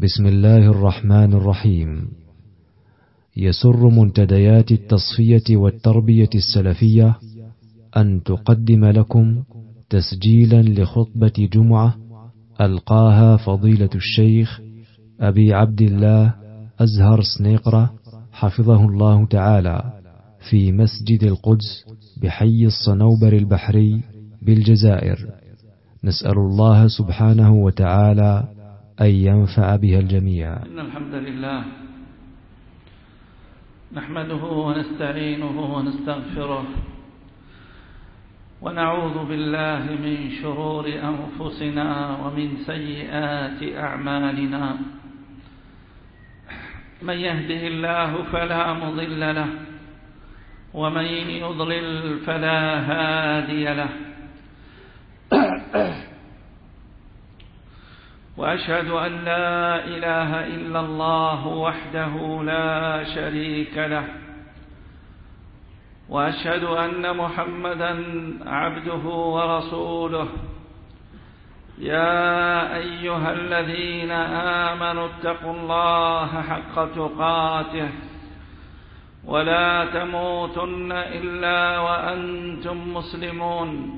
بسم الله الرحمن الرحيم. يسر منتديات التصفية والتربية السلفية أن تقدم لكم تسجيلا لخطبة جمعة ألقاها فضيلة الشيخ أبي عبد الله أزهر سنيقرة حفظه الله تعالى في مسجد القدس بحي الصنوبر البحري بالجزائر. نسأل الله سبحانه وتعالى أن ينفع بها الجميع. إن الحمد لله نحمده ونستعينه ونستغفره ونعوذ بالله من شرور أنفسنا ومن سيئات أعمالنا. من يهده الله فلا مضل له ومن يضلل فلا هادي له. وأشهد أن لا إله إلا الله وحده لا شريك له، وأشهد أن محمدا عبده ورسوله. يا أيها الذين آمنوا اتقوا الله حق تقاته ولا تموتن إلا وأنتم مسلمون.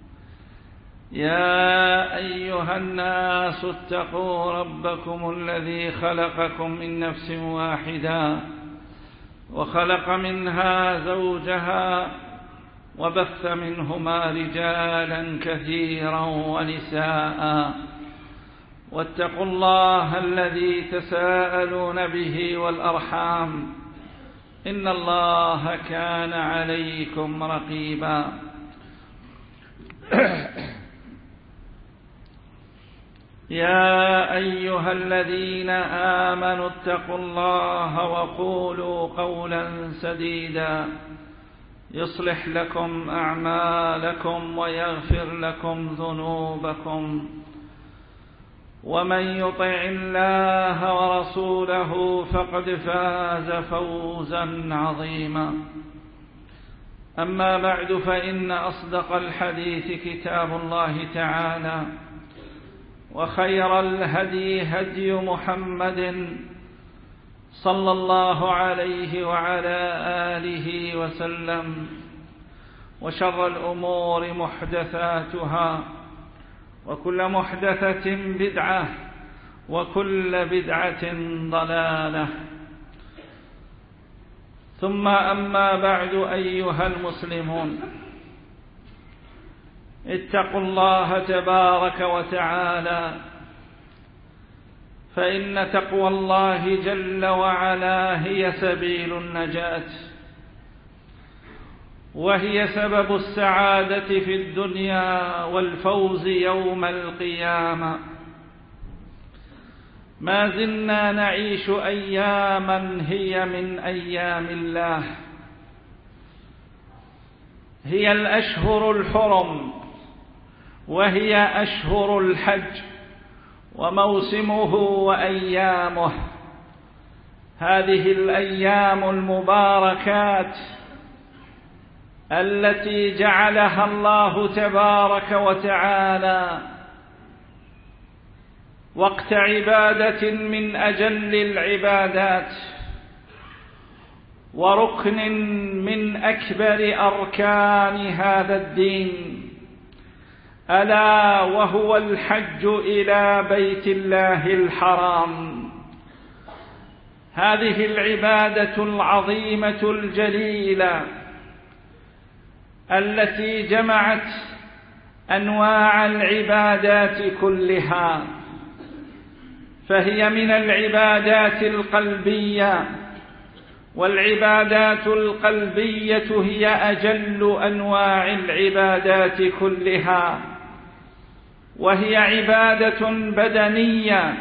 يا أيها الناس اتقوا ربكم الذي خلقكم من نفس واحدة وخلق منها زوجها وبث منهما رجالا كثيرا ونساء. واتقوا الله الذي تساءلون به والأرحام إن الله كان عليكم رقيبا. يا أيها الذين آمنوا اتقوا الله وقولوا قولا سديدا يصلح لكم أعمالكم ويغفر لكم ذنوبكم، ومن يطع الله ورسوله فقد فاز فوزا عظيما. أما بعد، فإن أصدق الحديث كتاب الله تعالى، وخير الهدي هدي محمد صلى الله عليه وعلى آله وسلم، وشر الأمور محدثاتها، وكل محدثة بدعة، وكل بدعة ضلالة. ثم أما بعد، أيها المسلمون، اتقوا الله تبارك وتعالى، فإن تقوى الله جل وعلا هي سبيل النجاة، وهي سبب السعادة في الدنيا والفوز يوم القيامة. ما زلنا نعيش أياما هي من أيام الله، هي الأشهر الحرم، وهي أشهر الحج وموسمه وأيامه. هذه الأيام المباركات التي جعلها الله تبارك وتعالى وقت عبادة من أجل العبادات، وركن من أكبر أركان هذا الدين، ألا وهو الحج إلى بيت الله الحرام. هذه العبادة العظيمة الجليلة التي جمعت أنواع العبادات كلها، فهي من العبادات القلبية، والعبادات القلبية هي أجل أنواع العبادات كلها، وهي عبادة بدنية،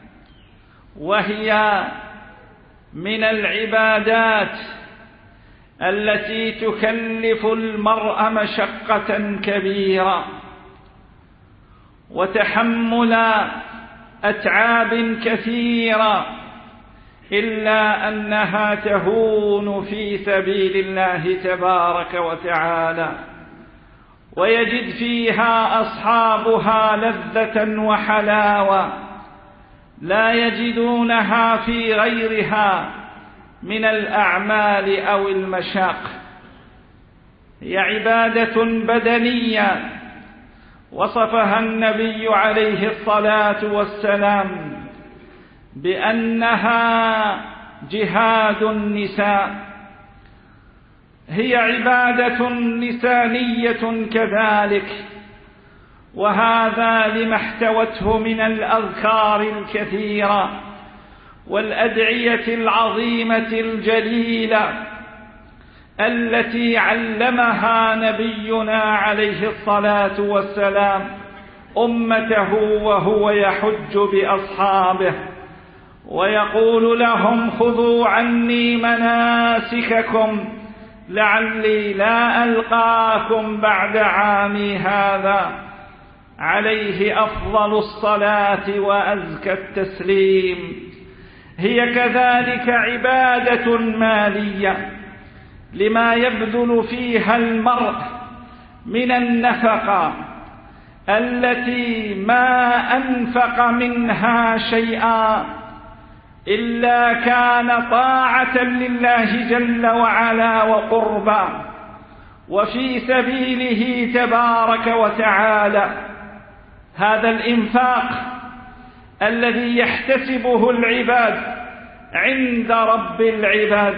وهي من العبادات التي تكلف المرء مشقة كبيرة وتحمل أتعاب كثيرة، إلا أنها تهون في سبيل الله تبارك وتعالى، ويجد فيها أصحابها لذة وحلاوة لا يجدونها في غيرها من الأعمال أو المشاق. هي عبادة بدنية وصفها النبي عليه الصلاة والسلام بأنها جهاد النساء. هي عبادة نسانية كذلك، وهذا لما احتوته من الأذكار الكثيرة والأدعية العظيمة الجليلة التي علمها نبينا عليه الصلاة والسلام أمته وهو يحج بأصحابه ويقول لهم: خذوا عني مناسككم لعلي لا ألقاكم بعد عامي هذا. عليه أفضل الصلاة وأزكى التسليم. هي كذلك عبادة مالية لما يبذل فيها المرء من النفقة التي ما أنفق منها شيئا إلا كان طاعة لله جل وعلا وقربا وفي سبيله تبارك وتعالى. هذا الإنفاق الذي يحتسبه العباد عند رب العباد.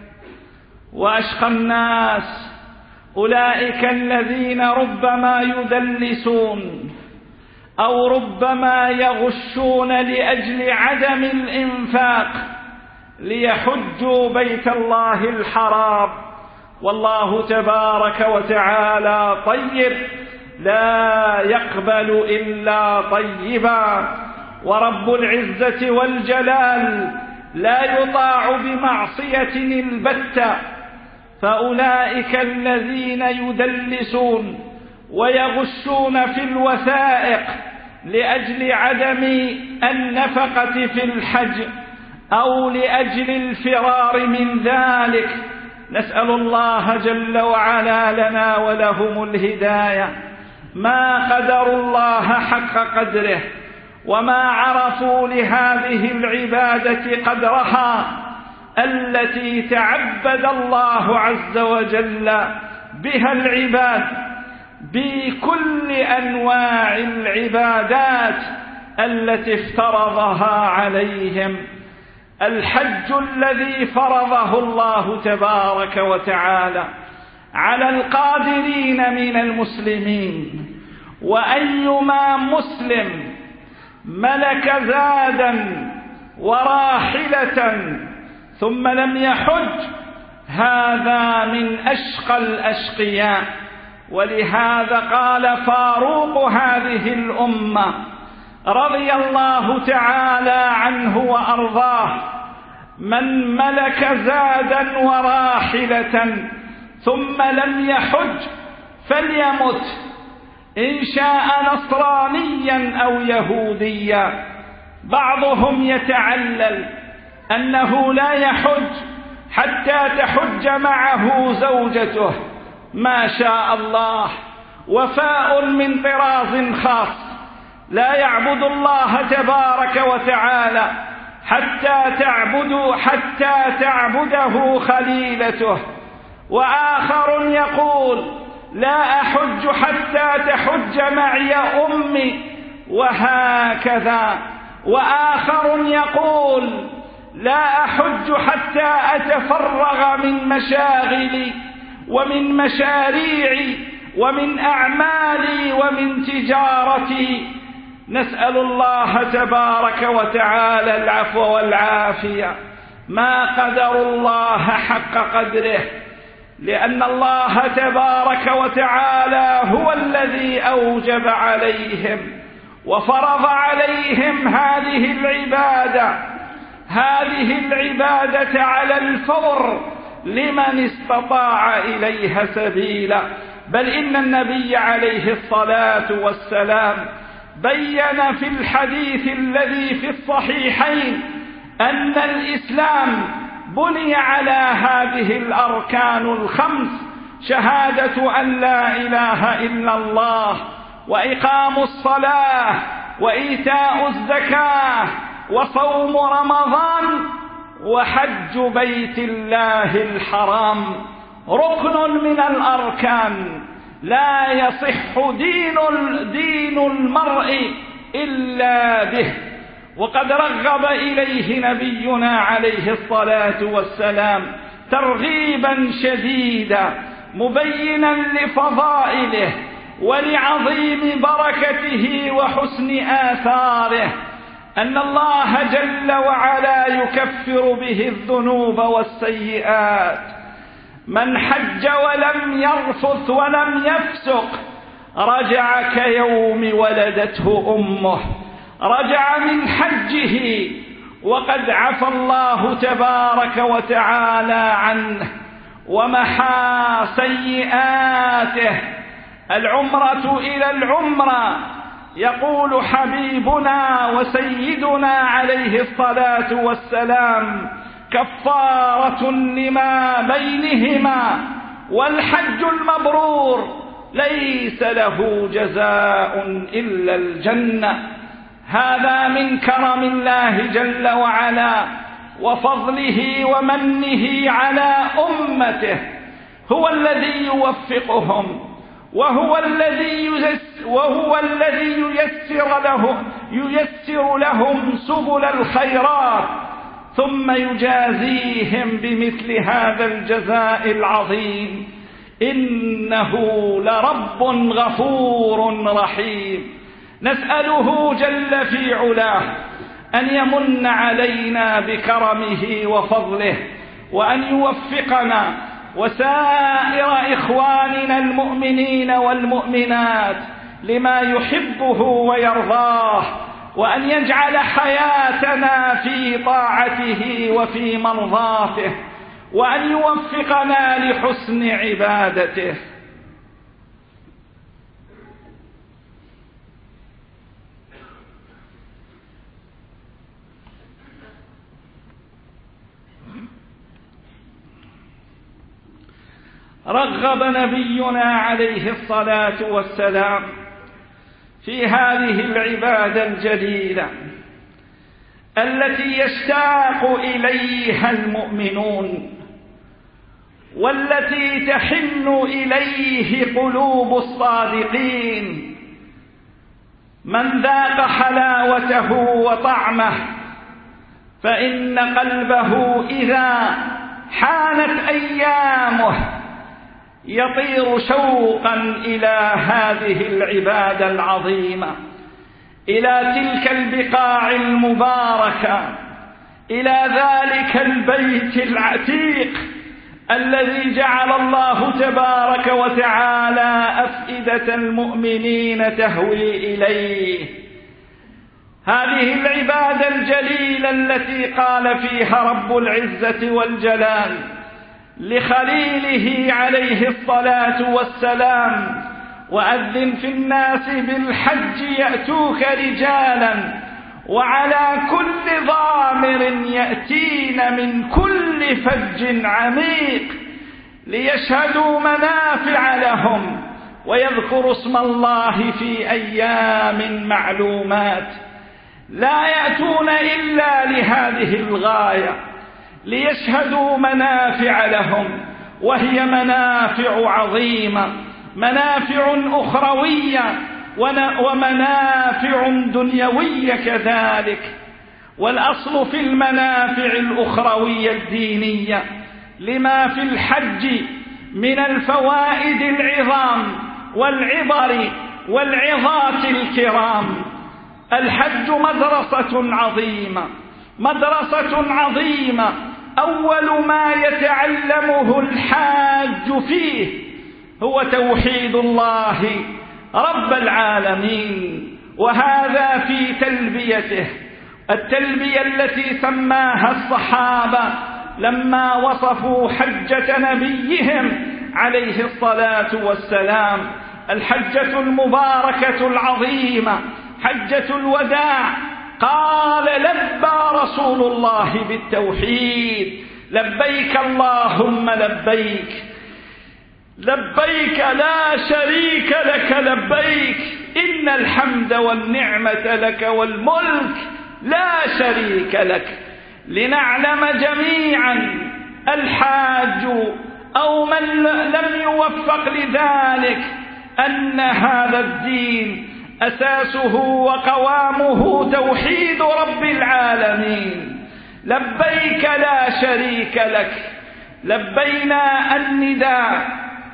وأشقى الناس أولئك الذين ربما يدلسون أو ربما يغشون لأجل عدم الإنفاق ليحجوا بيت الله الحرام، والله تبارك وتعالى طيب لا يقبل إلا طيبا، ورب العزة والجلال لا يطاع بمعصية البتة. فأولئك الذين يدلسون ويغشون في الوثائق لأجل عدم النفقة في الحج أو لأجل الفرار من ذلك، نسأل الله جل وعلا لنا ولهم الهداية. ما قدروا الله حق قدره وما عرفوا لهذه العبادة قدرها التي تعبد الله عز وجل بها العباد بكل أنواع العبادات التي افترضها عليهم. الحج الذي فرضه الله تبارك وتعالى على القادرين من المسلمين، وأيما مسلم ملك زادا وراحلة ثم لم يحج هذا من أشقى الأشقياء. ولهذا قال فاروق هذه الأمة رضي الله تعالى عنه وأرضاه: من ملك زادا وراحلة ثم لم يحج فليمت إن شاء نصرانيا أو يهوديا. بعضهم يتعلل أنه لا يحج حتى تحج معه زوجته، ما شاء الله، وفاء من طراز خاص، لا يعبد الله تبارك وتعالى حتى تعبده خليلته. وآخر يقول لا أحج حتى تحج معي أمي، وهكذا. وآخر يقول لا أحج حتى أتفرغ من مشاغلي ومن مشاريعي ومن أعمالي ومن تجارتي. نسأل الله تبارك وتعالى العفو والعافية. ما قدروا الله حق قدره، لأن الله تبارك وتعالى هو الذي أوجب عليهم وفرض عليهم هذه العبادة على الفور لمن استطاع إليها سبيلا. بل إن النبي عليه الصلاة والسلام بين في الحديث الذي في الصحيحين أن الإسلام بني على هذه الأركان الخمس: شهادة أن لا إله إلا الله، وإقام الصلاة، وإيتاء الزكاة، وصوم رمضان وحج بيت الله الحرام ركن من الأركان، لا يصح دين المرء إلا به. وقد رغب إليه نبينا عليه الصلاة والسلام ترغيبا شديدا مبينا لفضائله ولعظيم بركته وحسن آثاره، أن الله جل وعلا يكفر به الذنوب والسيئات. من حج ولم يرفث ولم يفسق رجع كيوم ولدته أمه، رجع من حجه وقد عفى الله تبارك وتعالى عنه ومحى سيئاته. العمرة إلى العمرة، يقول حبيبنا وسيدنا عليه الصلاة والسلام كفارة لما بينهما، والحج المبرور ليس له جزاء إلا الجنة. هذا من كرم الله جل وعلا وفضله ومنه على أمته، هو الذي يوفقهم وهو الذي ييسر لهم سبل الخيرات، ثم يجازيهم بمثل هذا الجزاء العظيم. إنه لرب غفور رحيم. نسأله جل في علاه أن يمن علينا بكرمه وفضله، وأن يوفقنا وسائر إخواننا المؤمنين والمؤمنات لما يحبه ويرضاه، وأن يجعل حياتنا في طاعته وفي مرضاته، وأن يوفقنا لحسن عبادته. رغب نبينا عليه الصلاة والسلام في هذه العبادة الجليلة التي يشتاق إليها المؤمنون، والتي تحن إليه قلوب الصادقين. من ذاق حلاوته وطعمه فإن قلبه إذا حانت أيامه يطير شوقا إلى هذه العبادة العظيمة، إلى تلك البقاع المباركة، إلى ذلك البيت العتيق الذي جعل الله تبارك وتعالى أفئدة المؤمنين تهوي إليه. هذه العبادة الجليلة التي قال فيها رب العزة والجلال لخليله عليه الصلاة والسلام: وأذن في الناس بالحج يأتوك رجالا وعلى كل ضامر يأتين من كل فج عميق ليشهدوا منافع لهم ويذكروا اسم الله في أيام معلومات. لا يأتون إلا لهذه الغاية، ليشهدوا منافع لهم، وهي منافع عظيمة، منافع أخروية ومنافع دنيوية كذلك. والأصل في المنافع الأخروية الدينية لما في الحج من الفوائد العظام والعبر والعظات الكرام. الحج مدرسة عظيمة، أول ما يتعلمه الحاج فيه هو توحيد الله رب العالمين، وهذا في تلبيته، التلبية التي سماها الصحابة لما وصفوا حجة نبيهم عليه الصلاة والسلام: الحجة المباركة العظيمة، حجة الوداع. قال: لبى رسول الله بالتوحيد، لبيك اللهم لبيك، لبيك لا شريك لك لبيك، إن الحمد والنعمة لك والملك لا شريك لك. لنعلم جميعا الحاج أو من لم يوفق لذلك أن هذا الدين أساسه وقوامه توحيد رب العالمين. لبيك لا شريك لك. لبينا النداء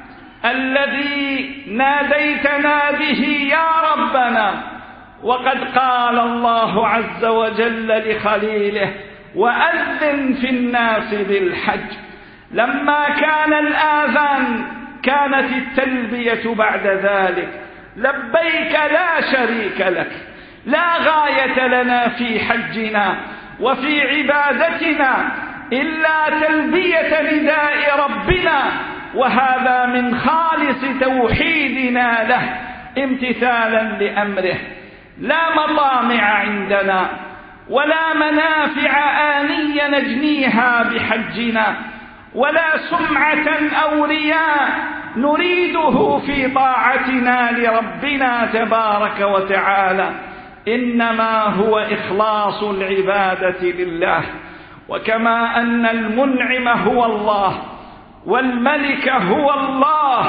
الذي ناديتنا به يا ربنا، وقد قال الله عز وجل لخليله: وأذن في الناس بالحج. لما كان الآذان كانت التلبية بعد ذلك. لبيك لا شريك لك. لا غاية لنا في حجنا وفي عبادتنا إلا تلبية نداء ربنا، وهذا من خالص توحيدنا له امتثالا لأمره. لا مطامع عندنا ولا منافع آنية نجنيها بحجنا، ولا سمعة أو رياء نريده في طاعتنا لربنا تبارك وتعالى، إنما هو إخلاص العبادة لله. وكما أن المنعم هو الله والملك هو الله،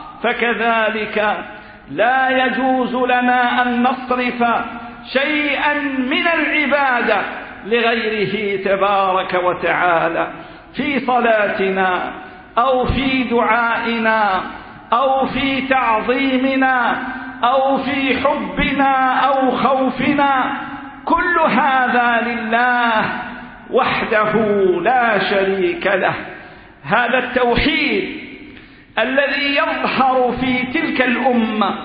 فكذلك لا يجوز لنا أن نصرف شيئا من العبادة لغيره تبارك وتعالى في صلاتنا أو في دعائنا أو في تعظيمنا أو في حبنا أو خوفنا. كل هذا لله وحده لا شريك له. هذا التوحيد الذي يظهر في تلك الأمة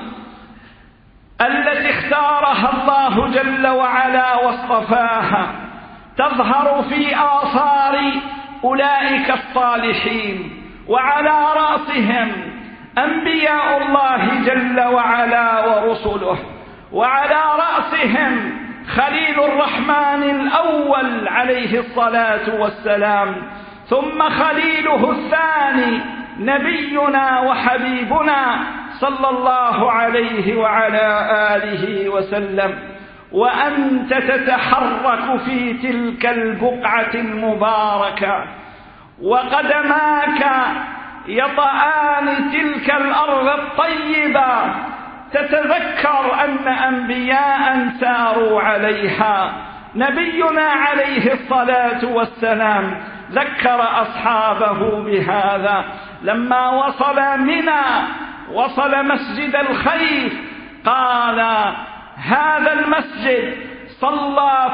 التي اختارها الله جل وعلا واصطفاها، تظهر في آثار أولئك الصالحين، وعلى رأسهم أنبياء الله جل وعلا ورسله، وعلى رأسهم خليل الرحمن الأول عليه الصلاة والسلام، ثم خليله الثاني نبينا وحبيبنا صلى الله عليه وعلى آله وسلم. وأنت تتحرك في تلك البقعة المباركة، وقدماك يطآن تلك الأرض الطيبة، تتذكر أن أنبياء ساروا عليها. نبينا عليه الصلاة والسلام ذكر أصحابه بهذا لما وصل منى، وصل مسجد الخيف، قال: هذا المسجد صلى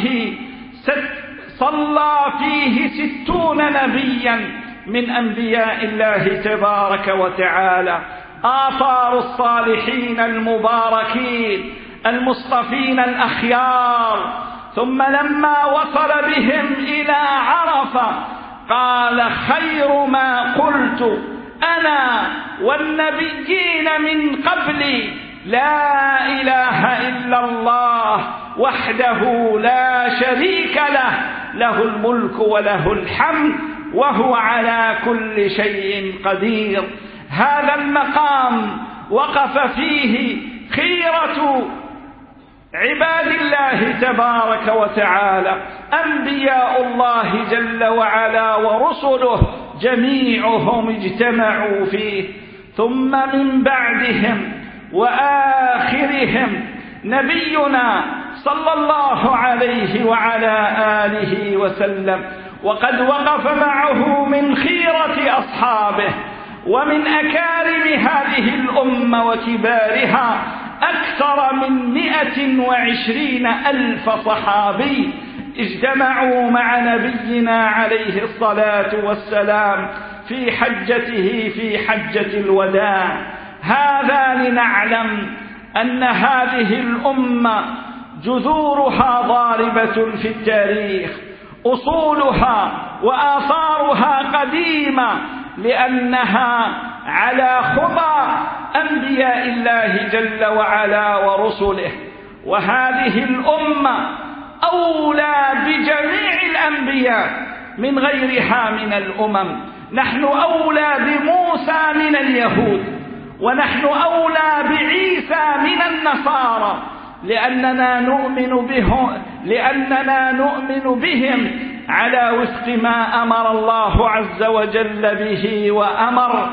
فيه 60 نبيا من أنبياء الله تبارك وتعالى، آثار الصالحين المباركين المصطفين الأخيار. ثم لما وصل بهم إلى عرفة قال: خير ما قلت أنا والنبيين من قبلي لا إله إلا الله وحده لا شريك له، له الملك وله الحمد وهو على كل شيء قدير. هذا المقام وقف فيه خيرة عباد الله تبارك وتعالى، أنبياء الله جل وعلا ورسله جميعهم اجتمعوا فيه. ثم من بعدهم وآخرهم نبينا صلى الله عليه وعلى آله وسلم، وقد وقف معه من خيرة أصحابه ومن أكارم هذه الأمة وكبارها أكثر من 120,000 صحابي اجتمعوا مع نبينا عليه الصلاة والسلام في حجته في حجة الوداع. هذا لنعلم أن هذه الأمة جذورها ضاربة في التاريخ، أصولها وآثارها قديمة، لأنها على خطى أنبياء الله جل وعلا ورسله. وهذه الأمة أولى بجميع الأنبياء من غيرها من الأمم. نحن أولى بموسى من اليهود، ونحن أولى بعيسى من النصارى، لأننا نؤمن لأننا نؤمن بهم على وفق ما أمر الله عز وجل به وأمر.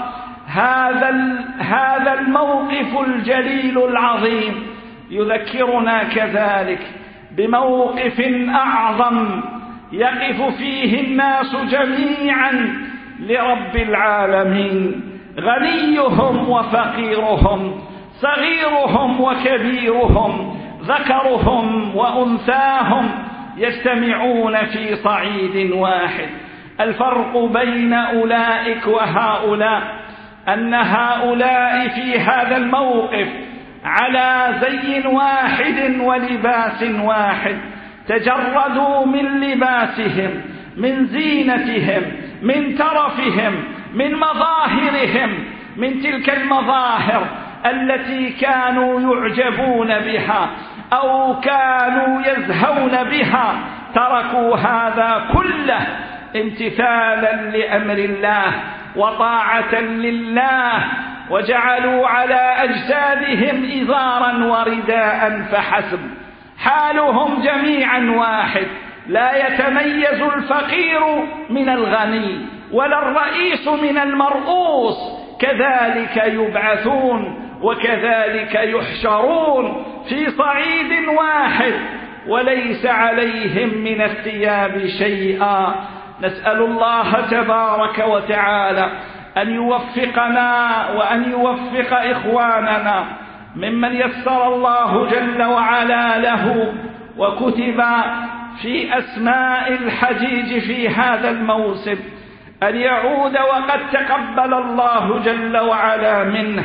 هذا الموقف الجليل العظيم يذكرنا كذلك بموقف أعظم يقف فيه الناس جميعا لرب العالمين، غنيهم وفقيرهم، صغيرهم وكبيرهم، ذكرهم وأنثاهم يجتمعون في صعيد واحد. الفرق بين أولئك وهؤلاء أن هؤلاء في هذا الموقف على زي واحد ولباس واحد، تجردوا من لباسهم، من زينتهم، من ترفهم، من مظاهرهم، من تلك المظاهر التي كانوا يعجبون بها أو كانوا يزهون بها. تركوا هذا كله امتثالا لأمر الله وطاعة لله، وجعلوا على أجسادهم إزارا ورداء فحسب. حالهم جميعا واحد، لا يتميز الفقير من الغني ولا الرئيس من المرؤوس، كذلك يبعثون وكذلك يحشرون في صعيد واحد، وليس عليهم من الثياب شيئا. نسأل الله تبارك وتعالى أن يوفقنا وأن يوفق إخواننا ممن يسر الله جل وعلا له وكتب في أسماء الحجيج في هذا الموسم أن يعود وقد تقبل الله جل وعلا منه.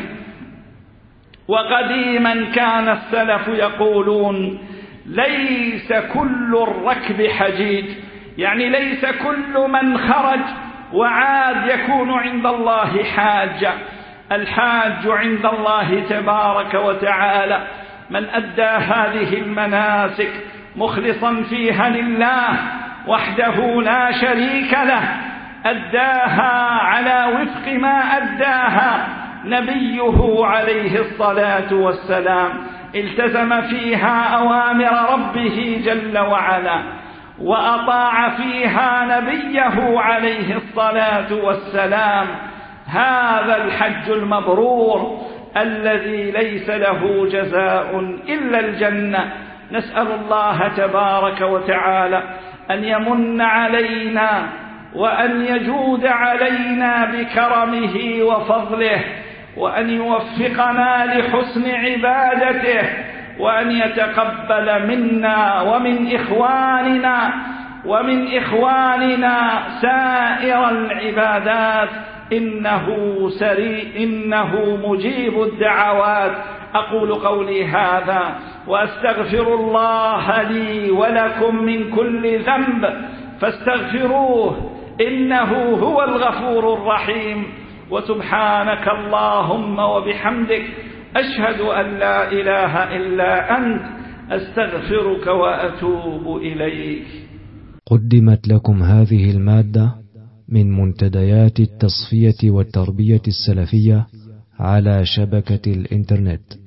وقديما كان السلف يقولون: ليس كل الركب حجيج، يعني ليس كل من خرج وعاد يكون عند الله حاجة. الحاج عند الله تبارك وتعالى من أدى هذه المناسك مخلصا فيها لله وحده لا شريك له، أداها على وفق ما أداها نبيه عليه الصلاة والسلام، التزم فيها أوامر ربه جل وعلا، وأطاع فيها نبيه عليه الصلاة والسلام. هذا الحج المبرور الذي ليس له جزاء إلا الجنة. نسأل الله تبارك وتعالى أن يمن علينا وأن يجود علينا بكرمه وفضله، وأن يوفقنا لحسن عبادته، وأن يتقبل منا ومن إخواننا سائر العبادات، إنه مجيب الدعوات. أقول قولي هذا وأستغفر الله لي ولكم من كل ذنب فاستغفروه إنه هو الغفور الرحيم. وسبحانك اللهم وبحمدك أشهد أن لا إله إلا أنت أستغفرك وأتوب إليك. قدمت لكم هذه المادة من منتديات التصفية والتربية السلفية على شبكة الإنترنت.